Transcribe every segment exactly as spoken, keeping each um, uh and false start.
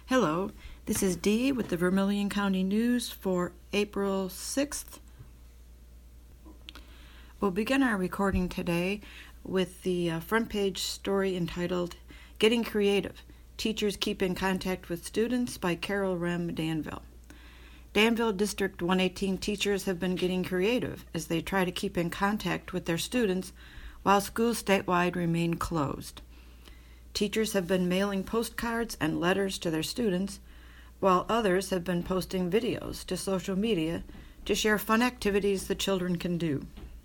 Hello, this is Dee with the Vermilion County News for April sixth. We'll begin our recording today with the uh, front page story entitled Getting Creative, Teachers Keep in Contact with Students by Carol Rem Danville. Danville District one eighteen teachers have been getting creative as they try to keep in contact with their students while schools statewide remain closed. Teachers have been mailing postcards and letters to their students, while others have been posting videos to social media to share fun activities the children can do.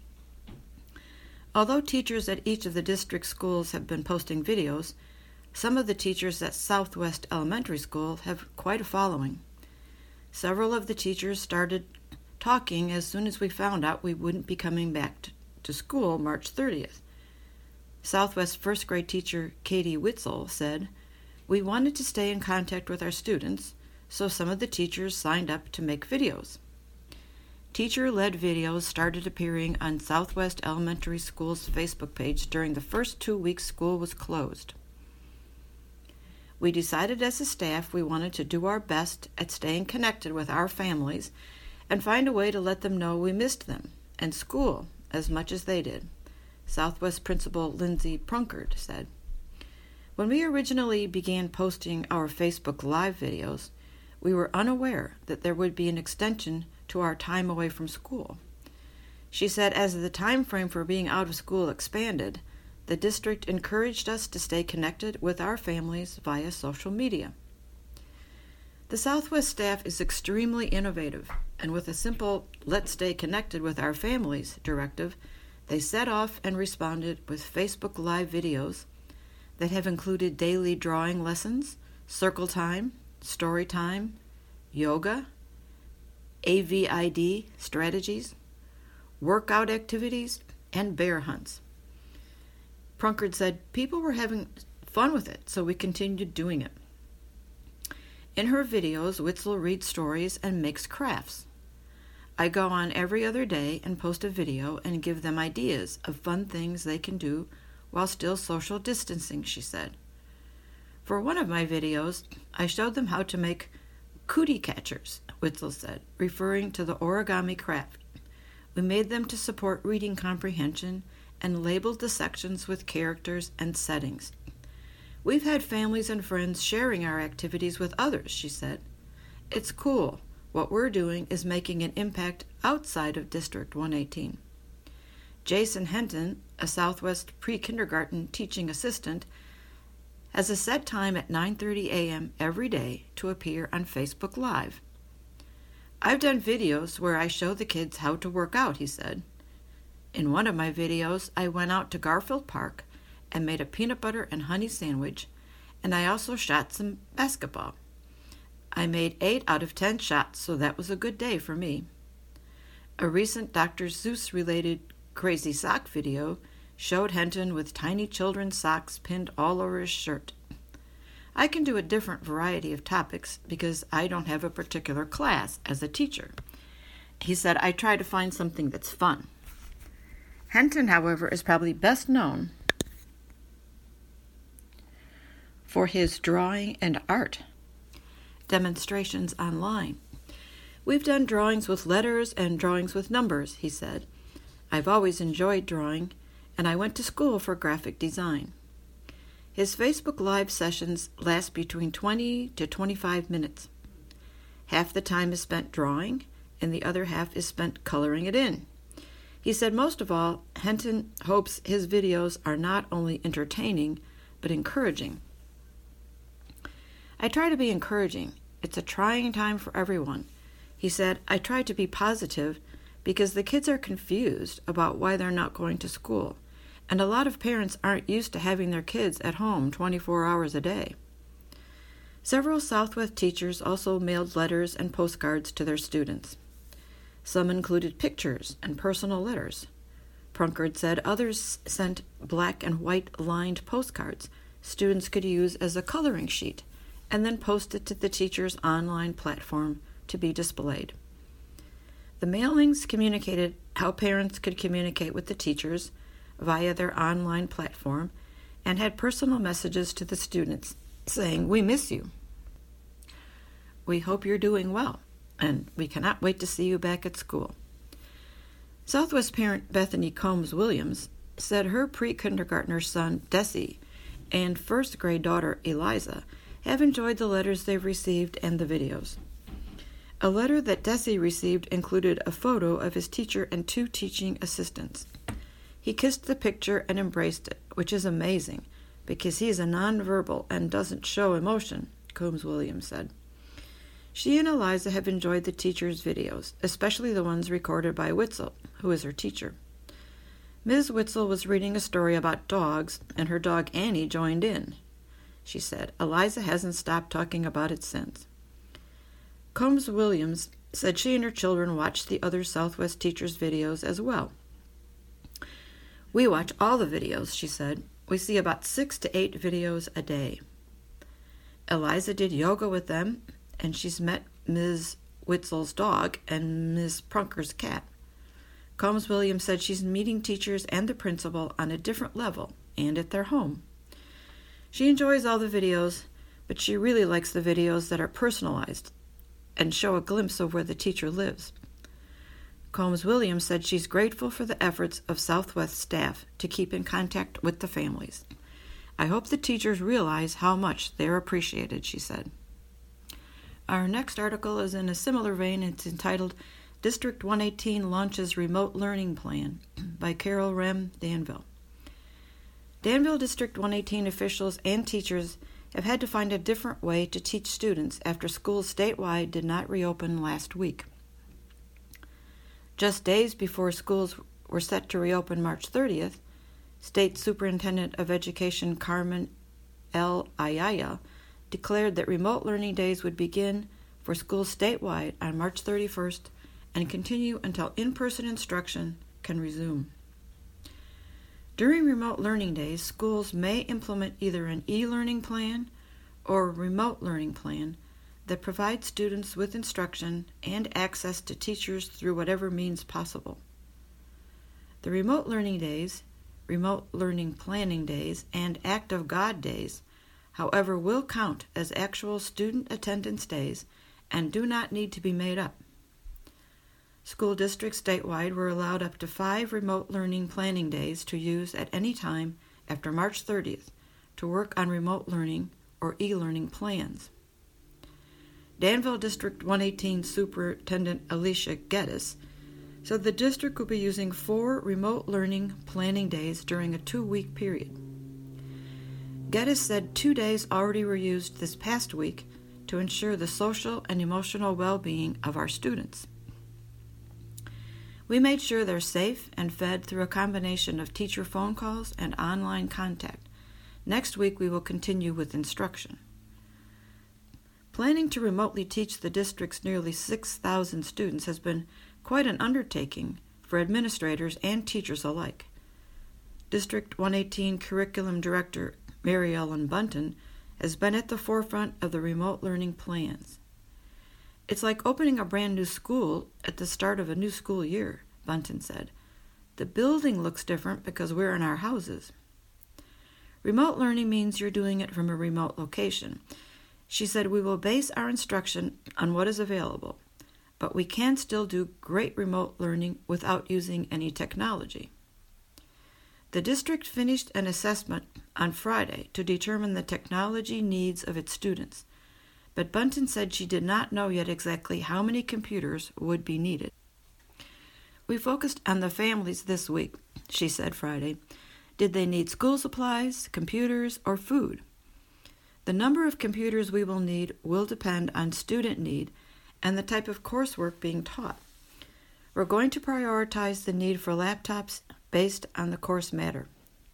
Although teachers at each of the district schools have been posting videos, some of the teachers at Southwest Elementary School have quite a following. Several of the teachers started talking as soon as we found out we wouldn't be coming back to school March thirtieth. Southwest first grade teacher Katie Witzel said, "We wanted to stay in contact with our students, so some of the teachers signed up to make videos." Teacher-led videos started appearing on Southwest Elementary School's Facebook page during the first two weeks school was closed. "We decided as a staff we wanted to do our best at staying connected with our families and find a way to let them know we missed them and school as much as they did," Southwest Principal Lindsay Prunkard said. "When we originally began posting our Facebook Live videos, we were unaware that there would be an extension to our time away from school." She said as the time frame for being out of school expanded, the district encouraged us to stay connected with our families via social media. The Southwest staff is extremely innovative, and with a simple "let's stay connected with our families" directive, they set off and responded with Facebook Live videos that have included daily drawing lessons, circle time, story time, yoga, A V I D strategies, workout activities, and bear hunts. Prunkard said, "People were having fun with it, so we continued doing it." In her videos, Witzel reads stories and makes crafts. "I go on every other day and post a video and give them ideas of fun things they can do while still social distancing," she said. "For one of my videos, I showed them how to make cootie catchers," Witzel said, referring to the origami craft. "We made them to support reading comprehension and labeled the sections with characters and settings. We've had families and friends sharing our activities with others," she said. "It's cool. What we're doing is making an impact outside of District one eighteen. Jason Henton, a Southwest pre-kindergarten teaching assistant, has a set time at nine thirty a.m. every day to appear on Facebook Live. "I've done videos where I show the kids how to work out," he said. "In one of my videos, I went out to Garfield Park and made a peanut butter and honey sandwich, and I also shot some basketball. I made eight out of ten shots, so that was a good day for me." A recent Doctor Seuss-related Crazy Sock video showed Henton with tiny children's socks pinned all over his shirt. "I can do a different variety of topics because I don't have a particular class as a teacher." He said, "I try to find something that's fun." Henton, however, is probably best known for his drawing and art demonstrations online. "We've done drawings with letters and drawings with numbers," he said. "I've always enjoyed drawing, and I went to school for graphic design." His Facebook Live sessions last between twenty to twenty-five minutes. Half the time is spent drawing, and the other half is spent coloring it in. He said most of all, Henton hopes his videos are not only entertaining, but encouraging. "I try to be encouraging. It's a trying time for everyone." He said, "I try to be positive because the kids are confused about why they're not going to school, and a lot of parents aren't used to having their kids at home twenty-four hours a day." Several Southwest teachers also mailed letters and postcards to their students. Some included pictures and personal letters. Prunkard said others sent black and white lined postcards students could use as a coloring sheet and then post it to the teacher's online platform to be displayed. The mailings communicated how parents could communicate with the teachers via their online platform and had personal messages to the students saying, "We miss you." We hope you're doing well, and we cannot wait to see you back at school. Southwest parent Bethany Combs Williams said her pre-kindergartner son, Desi, and first grade daughter, Eliza, have enjoyed the letters they've received and the videos. A letter that Desi received included a photo of his teacher and two teaching assistants. He kissed the picture and embraced it, which is amazing, because he is a nonverbal and doesn't show emotion, Combs Williams said. She and Eliza have enjoyed the teacher's videos, especially the ones recorded by Witzel, who is her teacher. Miz Witzel was reading a story about dogs, and her dog Annie joined in. She said, Eliza hasn't stopped talking about it since. Combs Williams said she and her children watched the other Southwest teachers' videos as well. We watch all the videos, she said. We see about six to eight videos a day. Eliza did yoga with them, and she's met Miz Witzel's dog and Miz Prunker's cat. Combs Williams said she's meeting teachers and the principal on a different level and at their home. She enjoys all the videos, but she really likes the videos that are personalized and show a glimpse of where the teacher lives. Combs Williams said she's grateful for the efforts of Southwest staff to keep in contact with the families. I hope the teachers realize how much they're appreciated, she said. Our next article is in a similar vein. It's entitled District one eighteen Launches Remote Learning Plan by Carol Rem Danville. Danville District one eighteen officials and teachers have had to find a different way to teach students after schools statewide did not reopen last week. Just days before schools were set to reopen March thirtieth, State Superintendent of Education Carmen L. Ayala declared that remote learning days would begin for schools statewide on March thirty-first and continue until in-person instruction can resume. During remote learning days, schools may implement either an e-learning plan or a remote learning plan that provides students with instruction and access to teachers through whatever means possible. The remote learning days, remote learning planning days, and Act of God days, however, will count as actual student attendance days and do not need to be made up. School districts statewide were allowed up to five remote learning planning days to use at any time after March thirtieth to work on remote learning or e-learning plans. Danville District one eighteen Superintendent Alicia Geddes said the district will be using four remote learning planning days during a two-week period. Geddes said two days already were used this past week to ensure the social and emotional well-being of our students. We made sure they're safe and fed through a combination of teacher phone calls and online contact. Next week we will continue with instruction. Planning to remotely teach the district's nearly six thousand students has been quite an undertaking for administrators and teachers alike. District one eighteen Curriculum Director Mary Ellen Bunton has been at the forefront of the remote learning plans. It's like opening a brand new school at the start of a new school year, Bunton said. The building looks different because we're in our houses. Remote learning means you're doing it from a remote location. She said we will base our instruction on what is available, but we can still do great remote learning without using any technology. The district finished an assessment on Friday to determine the technology needs of its students, but Bunton said she did not know yet exactly how many computers would be needed. We focused on the families this week, she said Friday. Did they need school supplies, computers, or food? The number of computers we will need will depend on student need and the type of coursework being taught. We're going to prioritize the need for laptops based on the course matter.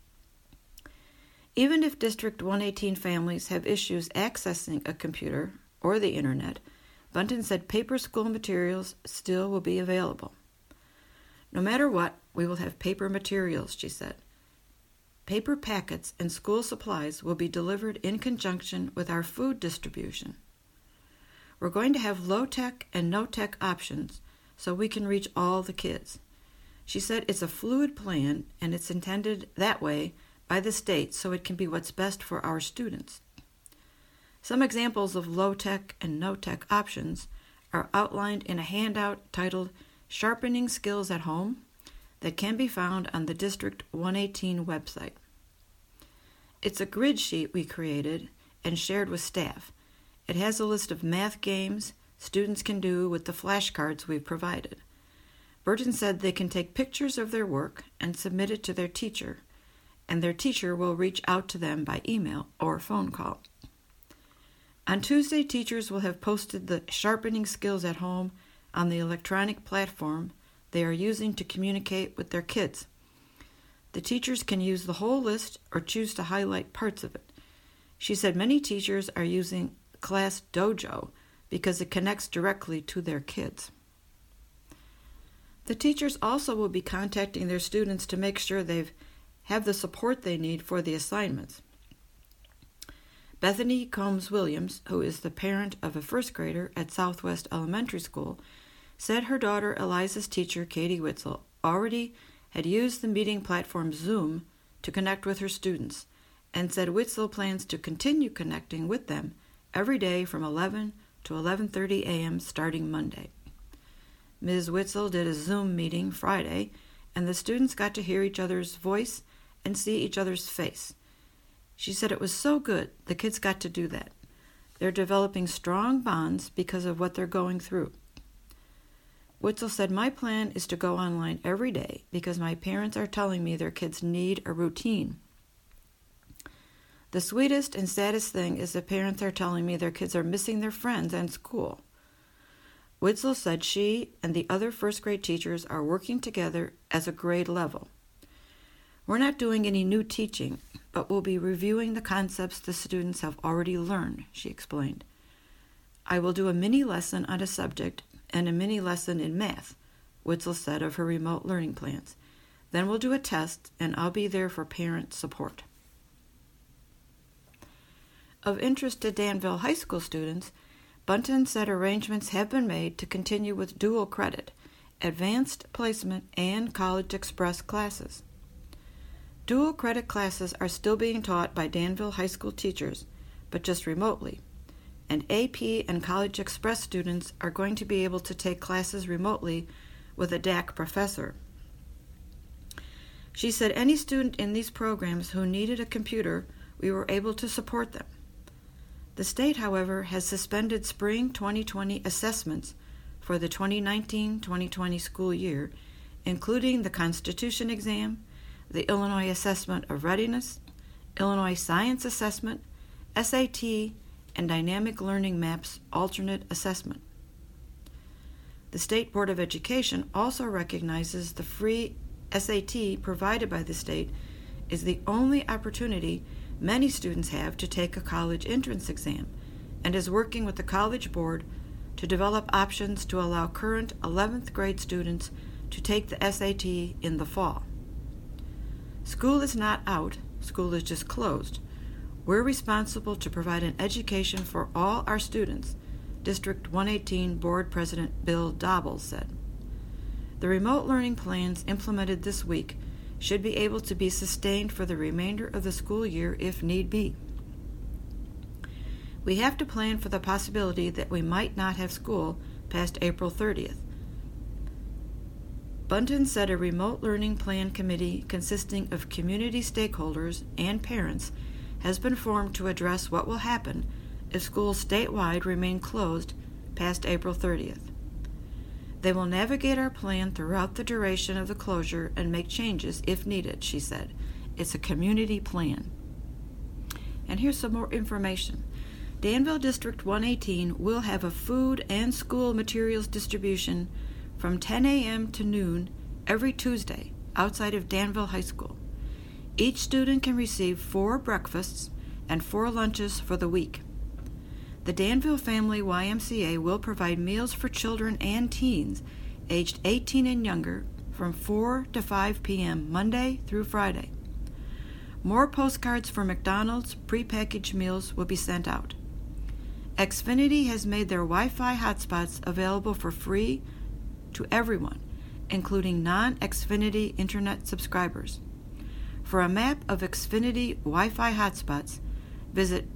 Even if District one eighteen families have issues accessing a computer or the internet, Bunton said paper school materials still will be available. No matter what, we will have paper materials, she said. Paper packets and school supplies will be delivered in conjunction with our food distribution. We're going to have low-tech and no-tech options so we can reach all the kids. She said it's a fluid plan and it's intended that way by the state so it can be what's best for our students. Some examples of low-tech and no-tech options are outlined in a handout titled Sharpening Skills at Home that can be found on the District one eighteen website. It's a grid sheet we created and shared with staff. It has a list of math games students can do with the flashcards we've provided. Burton said they can take pictures of their work and submit it to their teacher, and their teacher will reach out to them by email or phone call. On Tuesday, teachers will have posted the Sharpening Skills at Home on the electronic platform they are using to communicate with their kids. The teachers can use the whole list or choose to highlight parts of it. She said many teachers are using Class Dojo because it connects directly to their kids. The teachers also will be contacting their students to make sure they have the support they need for the assignments. Bethany Combs Williams, who is the parent of a first grader at Southwest Elementary School, said her daughter Eliza's teacher, Katie Witzel, already had used the meeting platform Zoom to connect with her students, and said Witzel plans to continue connecting with them every day from eleven to eleven thirty a.m. starting Monday. Miz Witzel did a Zoom meeting Friday, and the students got to hear each other's voice and see each other's face. She said it was so good the kids got to do that. They're developing strong bonds because of what they're going through. Witzel said, "My plan is to go online every day because my parents are telling me their kids need a routine. The sweetest and saddest thing is the parents are telling me their kids are missing their friends and school." Witzel said she and the other first grade teachers are working together as a grade level. "We're not doing any new teaching, but we'll be reviewing the concepts the students have already learned," she explained. "I will do a mini lesson on a subject and a mini lesson in math," Witzel said of her remote learning plans. "Then we'll do a test, and I'll be there for parent support." Of interest to Danville High School students, Bunton said arrangements have been made to continue with dual credit, advanced placement, and College Express classes. Dual credit classes are still being taught by Danville High School teachers, but just remotely, and A P and College Express students are going to be able to take classes remotely with a D A C professor. She said any student in these programs who needed a computer, we were able to support them. The state, however, has suspended spring twenty twenty assessments for the twenty nineteen twenty twenty school year, including the Constitution exam, the Illinois Assessment of Readiness, Illinois Science Assessment, S A T, and Dynamic Learning Maps alternate assessment. The State Board of Education also recognizes the free S A T provided by the state is the only opportunity many students have to take a college entrance exam, and is working with the College Board to develop options to allow current eleventh grade students to take the S A T in the fall. School is not out, school is just closed. We're responsible to provide an education for all our students, District one eighteen Board President Bill Dobble said. The remote learning plans implemented this week should be able to be sustained for the remainder of the school year if need be. We have to plan for the possibility that we might not have school past April thirtieth. Bunton said a remote learning plan committee consisting of community stakeholders and parents has been formed to address what will happen if schools statewide remain closed past April thirtieth. They will navigate our plan throughout the duration of the closure and make changes if needed, she said. It's a community plan. And here's some more information. Danville District one eighteen will have a food and school materials distribution from ten a.m. to noon every Tuesday outside of Danville High School. Each student can receive four breakfasts and four lunches for the week. The Danville Family Y M C A will provide meals for children and teens aged eighteen and younger from four to five p.m. Monday through Friday. More postcards for McDonald's prepackaged meals will be sent out. Xfinity has made their Wi-Fi hotspots available for free to everyone, including non-Xfinity Internet subscribers. For a map of Xfinity Wi-Fi hotspots, visit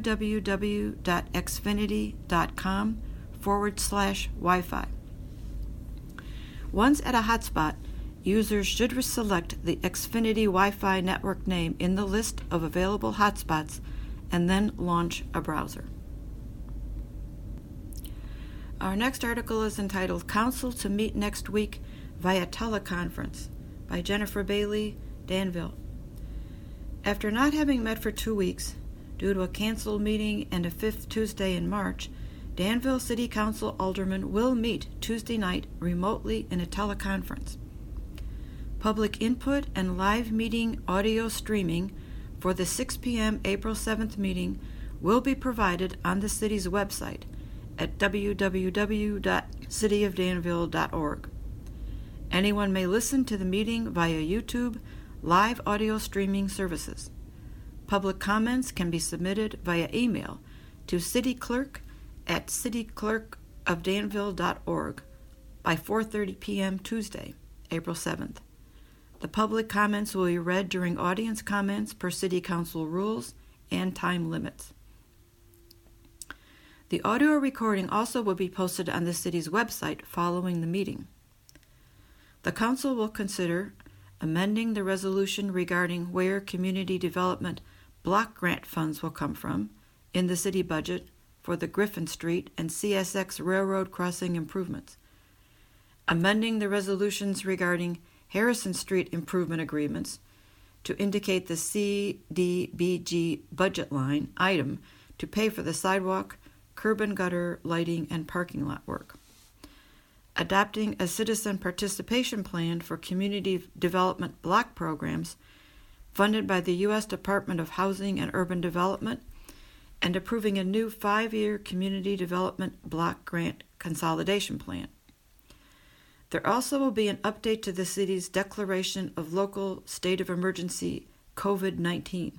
www.xfinity.com forward slash Wi-Fi. Once at a hotspot, users should select the Xfinity Wi-Fi network name in the list of available hotspots and then launch a browser. Our next article is entitled Council to Meet Next Week via Teleconference by Jennifer Bailey, Danville. After not having met for two weeks, due to a canceled meeting and a fifth Tuesday in March, Danville City Council aldermen will meet Tuesday night remotely in a teleconference. Public input and live meeting audio streaming for the six p.m. April seventh meeting will be provided on the city's website at w w w dot city of danville dot org. Anyone may listen to the meeting via YouTube live audio streaming services. Public comments can be submitted via email to cityclerk at cityclerkofdanville dot org by four thirty p.m. Tuesday, April seventh. The public comments will be read during audience comments per City Council rules and time limits. The audio recording also will be posted on the city's website following the meeting. The Council will consider amending the resolution regarding where community development block grant funds will come from in the city budget for the Griffin Street and C S X Railroad crossing improvements, amending the resolutions regarding Harrison Street improvement agreements to indicate the C D B G budget line item to pay for the sidewalk, curb and gutter, lighting, and parking lot work, adopting a citizen participation plan for community development block programs funded by the U S Department of Housing and Urban Development, and approving a new five-year community development block grant consolidation plan. There also will be an update to the city's declaration of local state of emergency COVID nineteen.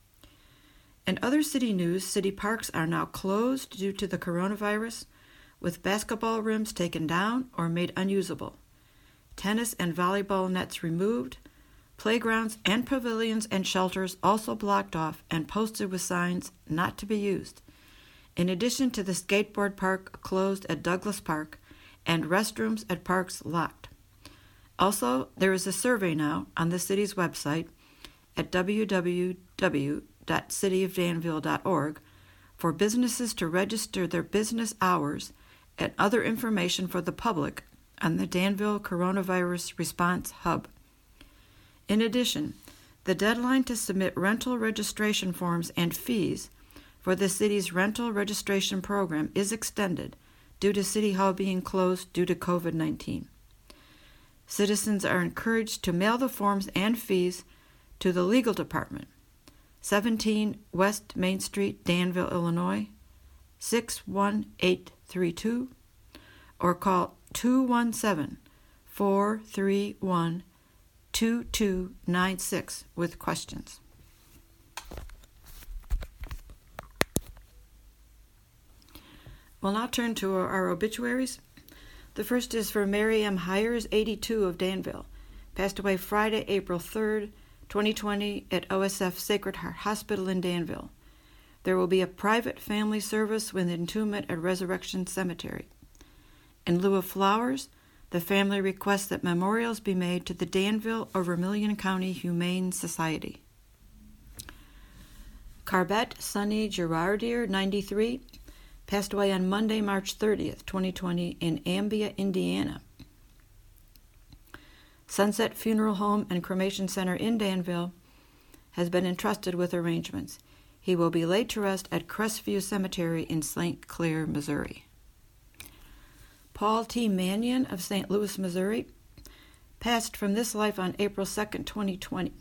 In other city news, city parks are now closed due to the coronavirus, with basketball rims taken down or made unusable, tennis and volleyball nets removed, playgrounds and pavilions and shelters also blocked off and posted with signs not to be used, in addition to the skateboard park closed at Douglas Park and restrooms at parks locked. Also, there is a survey now on the city's website at w w w dot city of danville dot org for businesses to register their business hours and other information for the public on the Danville Coronavirus Response Hub. In addition, the deadline to submit rental registration forms and fees for the city's rental registration program is extended due to City Hall being closed due to COVID nineteen. Citizens are encouraged to mail the forms and fees to the Legal Department, seventeen West Main Street, Danville, Illinois, six one eight three two, or call two one seven, four three one, two two nine six with questions. We'll now turn to our, our obituaries. The first is for Mary M. Hires, eighty-two, of Danville, passed away Friday, April third, twenty twenty, at O S F Sacred Heart Hospital in Danville. There will be a private family service with entombment at Resurrection Cemetery. In lieu of flowers, the family requests that memorials be made to the Danville or Vermilion County Humane Society. Carbette Sonny Girardier, ninety-three, passed away on Monday, March thirtieth, twenty twenty, in Ambia, Indiana. Sunset Funeral Home and Cremation Center in Danville has been entrusted with arrangements. He will be laid to rest at Crestview Cemetery in Saint Clair, Missouri. Paul T. Mannion of Saint Louis, Missouri, passed from this life on April second, twenty twenty.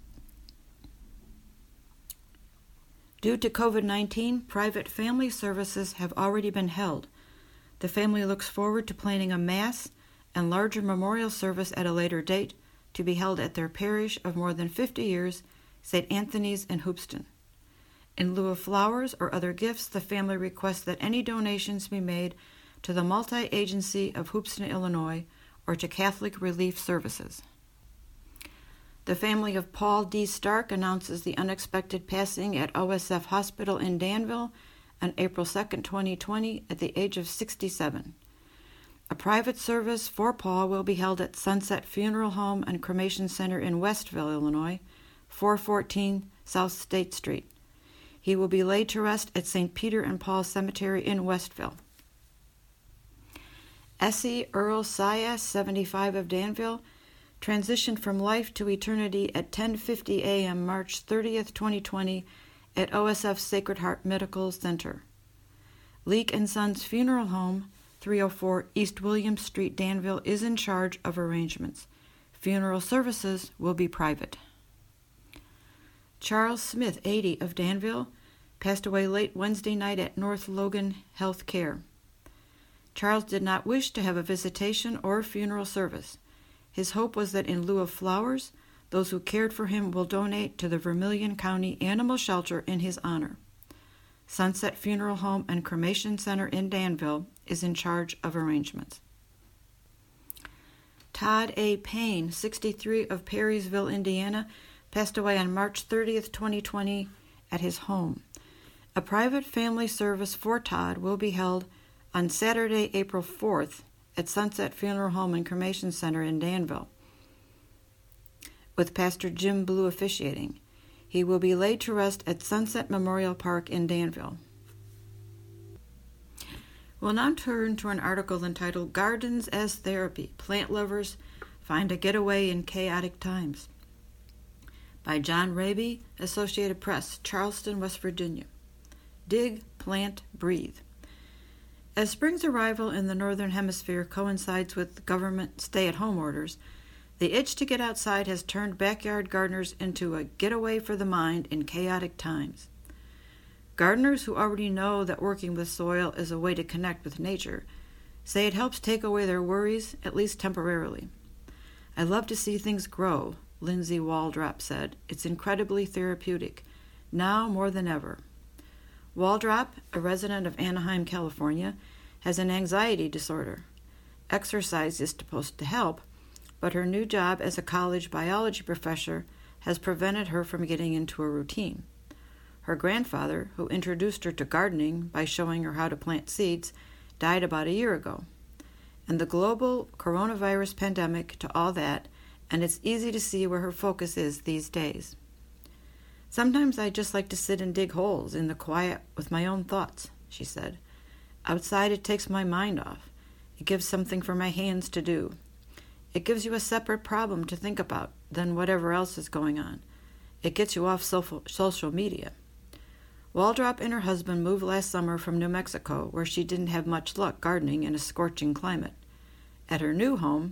Due to COVID nineteen, private family services have already been held. The family looks forward to planning a mass and larger memorial service at a later date to be held at their parish of more than fifty years, Saint Anthony's in Hoopeston. In lieu of flowers or other gifts, the family requests that any donations be made to the Multi-Agency of Hoopeston, Illinois, or to Catholic Relief Services. The family of Paul D. Stark announces the unexpected passing at O S F Hospital in Danville on April second, twenty twenty, at the age of sixty-seven. A private service for Paul will be held at Sunset Funeral Home and Cremation Center in Westville, Illinois, four fourteen South State Street. He will be laid to rest at Saint Peter and Paul Cemetery in Westville. Essie Earl Sias, seventy-five, of Danville, transitioned from life to eternity at ten fifty a.m. March thirtieth, twenty twenty, at O S F Sacred Heart Medical Center. Leake and Sons Funeral Home, three oh four East William Street, Danville, is in charge of arrangements. Funeral services will be private. Charles Smith, eighty, of Danville, passed away late Wednesday night at North Logan Health Care. Charles did not wish to have a visitation or funeral service. His hope was that in lieu of flowers, those who cared for him will donate to the Vermilion County Animal Shelter in his honor. Sunset Funeral Home and Cremation Center in Danville is in charge of arrangements. Todd A. Payne, sixty-three, of Perrysville, Indiana, passed away on March thirtieth, twenty twenty, at his home. A private family service for Todd will be held on Saturday, April fourth, at Sunset Funeral Home and Cremation Center in Danville, with Pastor Jim Blue officiating. He will be laid to rest at Sunset Memorial Park in Danville. We'll now turn to an article entitled Gardens as Therapy, Plant Lovers Find a Getaway in Chaotic Times, by John Raby, Associated Press, Charleston, West Virginia. Dig, plant, breathe. As spring's arrival in the Northern Hemisphere coincides with government stay-at-home orders, the itch to get outside has turned backyard gardeners into a getaway for the mind in chaotic times. Gardeners who already know that working with soil is a way to connect with nature say it helps take away their worries, at least temporarily. I love to see things grow, Lindsay Waldrop said. It's incredibly therapeutic, now more than ever. Waldrop, a resident of Anaheim, California, has an anxiety disorder. Exercise is supposed to help, but her new job as a college biology professor has prevented her from getting into a routine. Her grandfather, who introduced her to gardening by showing her how to plant seeds, died about a year ago. And the global coronavirus pandemic to all that, and it's easy to see where her focus is these days. Sometimes I just like to sit and dig holes in the quiet with my own thoughts, she said. Outside it takes my mind off. It gives something for my hands to do. It gives you a separate problem to think about than whatever else is going on. It gets you off social media. Waldrop and her husband moved last summer from New Mexico, where she didn't have much luck gardening in a scorching climate. At her new home,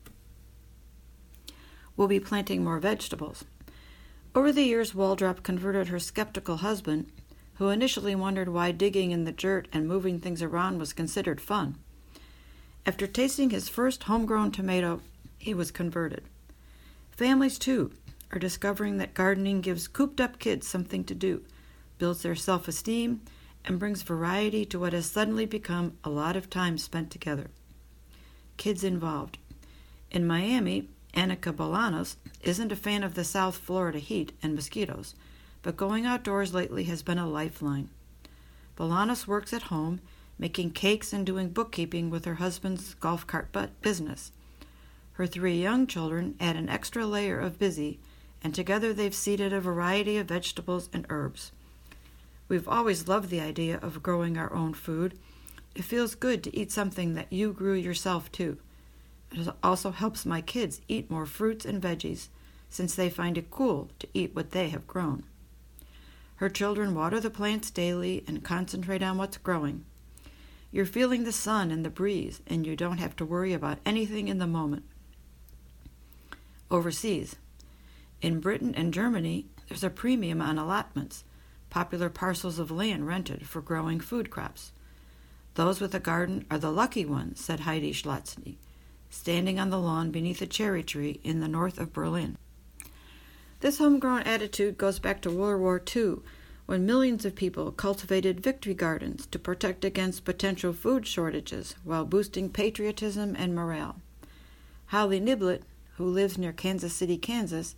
we'll be planting more vegetables. Over the years, Waldrop converted her skeptical husband, who initially wondered why digging in the dirt and moving things around was considered fun. After tasting his first homegrown tomato, he was converted. Families, too, are discovering that gardening gives cooped-up kids something to do, builds their self-esteem, and brings variety to what has suddenly become a lot of time spent together. Kids involved. In Miami, Annika Bolanos isn't a fan of the South Florida heat and mosquitoes, but going outdoors lately has been a lifeline. Bolanos works at home, making cakes and doing bookkeeping with her husband's golf cart business. Her three young children add an extra layer of busy, and together they've seeded a variety of vegetables and herbs. We've always loved the idea of growing our own food. It feels good to eat something that you grew yourself, too. It also helps my kids eat more fruits and veggies, since they find it cool to eat what they have grown. Her children water the plants daily and concentrate on what's growing. You're feeling the sun and the breeze, and you don't have to worry about anything in the moment. Overseas. In Britain and Germany, there's a premium on allotments, popular parcels of land rented for growing food crops. Those with a garden are the lucky ones, said Heidi Schlotzny, standing on the lawn beneath a cherry tree in the north of Berlin. This homegrown attitude goes back to World War Two, when millions of people cultivated victory gardens to protect against potential food shortages while boosting patriotism and morale. Holly Niblett, who lives near Kansas City, Kansas,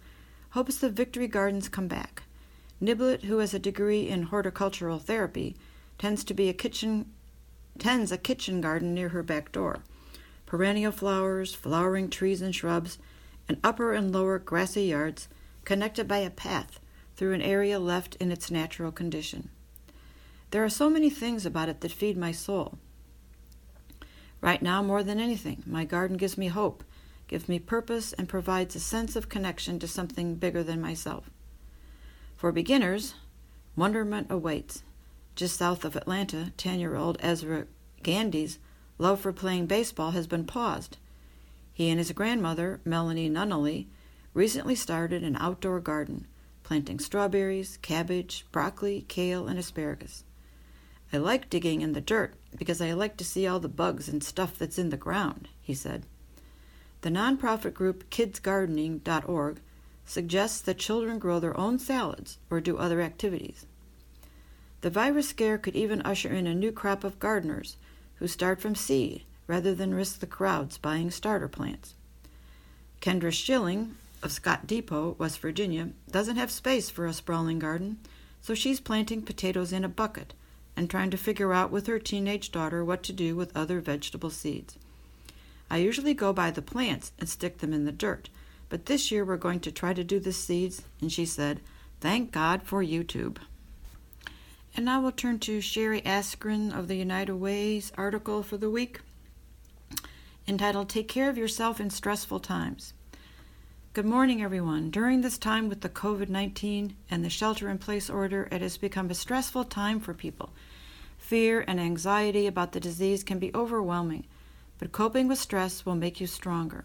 hopes the Victory Gardens come back. Niblet, who has a degree in horticultural therapy, tends to be a kitchen tends a kitchen garden near her back door. Perennial flowers, flowering trees and shrubs, and upper and lower grassy yards connected by a path through an area left in its natural condition. There are so many things about it that feed my soul. Right now, more than anything, my garden gives me hope, gives me purpose, and provides a sense of connection to something bigger than myself. For beginners, wonderment awaits. Just south of Atlanta, ten-year-old Ezra Gandy's love for playing baseball has been paused. He and his grandmother, Melanie Nunnally, recently started an outdoor garden, planting strawberries, cabbage, broccoli, kale, and asparagus. I like digging in the dirt because I like to see all the bugs and stuff that's in the ground, he said. The nonprofit group kids gardening dot org suggests that children grow their own salads or do other activities. The virus scare could even usher in a new crop of gardeners who start from seed rather than risk the crowds buying starter plants. Kendra Schilling of Scott Depot, West Virginia, doesn't have space for a sprawling garden, so she's planting potatoes in a bucket and trying to figure out with her teenage daughter what to do with other vegetable seeds. I usually go buy the plants and stick them in the dirt, but this year we're going to try to do the seeds, and she said, "Thank God for YouTube." And now we'll turn to Sherry Askren of the United Way's article for the week, entitled Take Care of Yourself in Stressful Times. Good morning, everyone. During this time with the covid nineteen and the shelter-in-place order, it has become a stressful time for people. Fear and anxiety about the disease can be overwhelming, but coping with stress will make you stronger.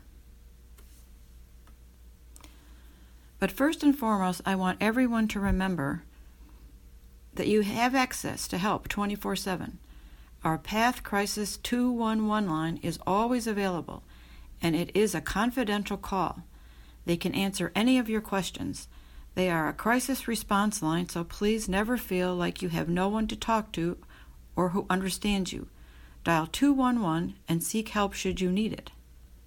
But first and foremost, I want everyone to remember that you have access to help twenty-four seven. Our Path Crisis two one one line is always available, and it is a confidential call. They can answer any of your questions. They are a crisis response line, so please never feel like you have no one to talk to or who understands you. Dial two one one and seek help should you need it.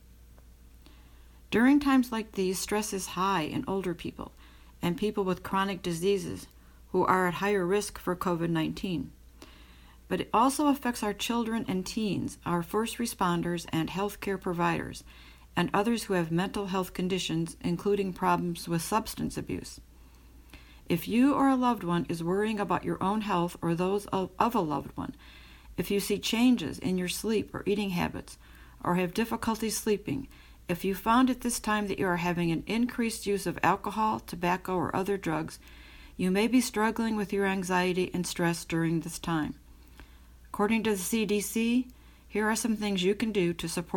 During times like these, stress is high in older people and people with chronic diseases who are at higher risk for covid nineteen. But it also affects our children and teens, our first responders and healthcare providers, and others who have mental health conditions, including problems with substance abuse. If you or a loved one is worrying about your own health or those of, of a loved one, if you see changes in your sleep or eating habits, or have difficulty sleeping, if you found at this time that you are having an increased use of alcohol, tobacco, or other drugs, you may be struggling with your anxiety and stress during this time. According to the C D C, here are some things you can do to support